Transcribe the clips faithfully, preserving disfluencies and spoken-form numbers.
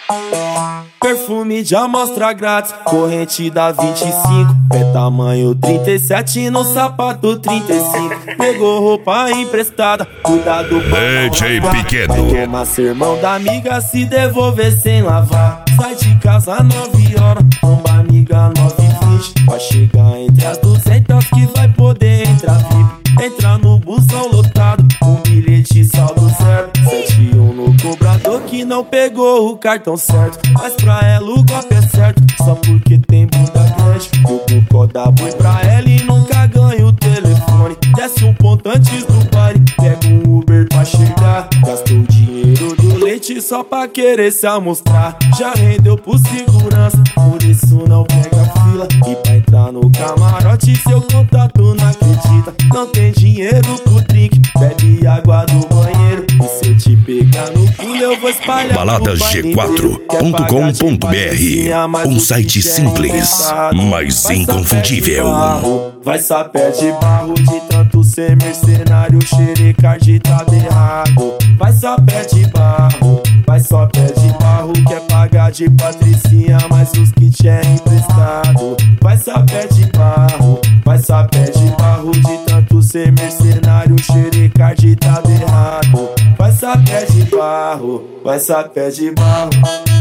Perfume de amostra grátis, corrente da vinte e cinco, é tamanho trinta e sete no sapato trinta e cinco. Pegou roupa emprestada, cuidado D J Pequeno. Vai tomar sermão da amiga se devolver sem lavar. Sai de casa nove horas, tomba amiga nove e vinte. Vai chegar entre as duzentas que vai poder entrar V I P. Entrar no busão lotado, um bilhete saldo zero. Sete um no cobrador que não pegou o cartão certo. Mas pra ela o golpe é certo, só porque tem bunda grande. O bucó dá boi pra ela e nunca ganha o telefone. Desce um ponto antes do baile, pega um Uber pra chegar. Gastou o dinheiro do leite só pra querer se amostrar. Já rendeu por segurança, por isso não pega fila. E pra entrar no camarote seu contato não acredita. Não tem dinheiro pro drink, bebe água do banheiro. E se eu te pegar no pulo eu vou espalhar balada g quatro ponto com ponto br, um site simples, mas inconfundível. Vai sapé de barro, de tanto ser mercenário, xerecard tá berrado. Vai sapé de barro, vai sapé de barro, quer pagar de patricinha, mas os kits é emprestado. Vai sapé de barro, vai sapé de barro, de tanto ser mercenário, xerecard tá berrado. Vai sapé de barro, vai sapé de barro.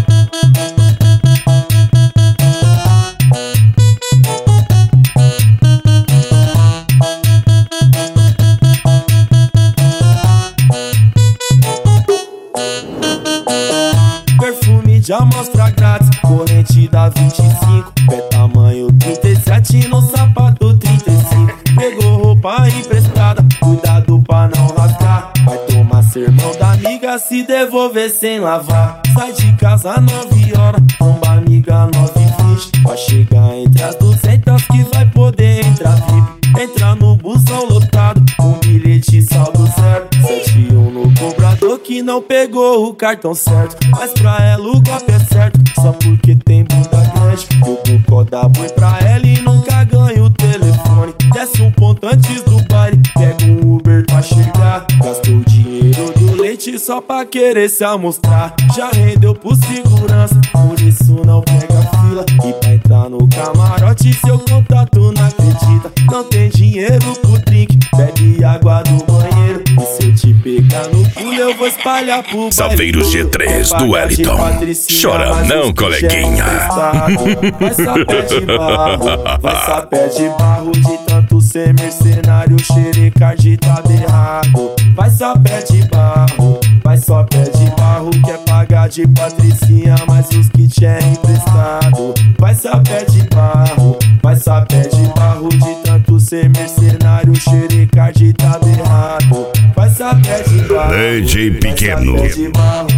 Perfume de amostra grátis, corrente da vinte e cinco, é tamanho trinta e sete no sapato trinta e cinco. Pegou roupa emprestada, cuidado pra não rasgar. Vai tomar sermão da amiga se devolver sem lavar. Sai de casa nove horas, tomba amiga nove e vinte. Vai chegar entre as duzentas que vai poder entrar V I P. Entrar no busão lotado, um bilhete saldo zero. Sete um no cobrador que não pegou o cartão certo. Mas pra ela o golpe é certo, só porque tem bunda grande. O bucó dá boi pra ela e nunca ganha o telefone. Desce um ponto antes do baile, pega um Uber pra chegar. Gastou o dinheiro do leite só pra querer se amostrar. Já rendeu por segurança, por isso não pega fila. E pra entrar no camarote seu contato não acredita. Não tem dinheiro pro drink, bebe água do banheiro. E se eu te pegar no pulo eu vou espalhar pro baile. Saveiros G três do Wellington. Chora não, coleguinha. Vai sapé de barro, vai sapé de barro, de tanto ser mercenário, xerecard tá berrado. Vai sapé de barro, vai sapé de barro, quer pagar de patricinha, mas os kits é emprestado. Vai sapé de barro, vai sapé de barro, de tanto ser mercenário, xerecard tá berrado. Vai sapé de barro, D J Pequeno. vai sapé de barro.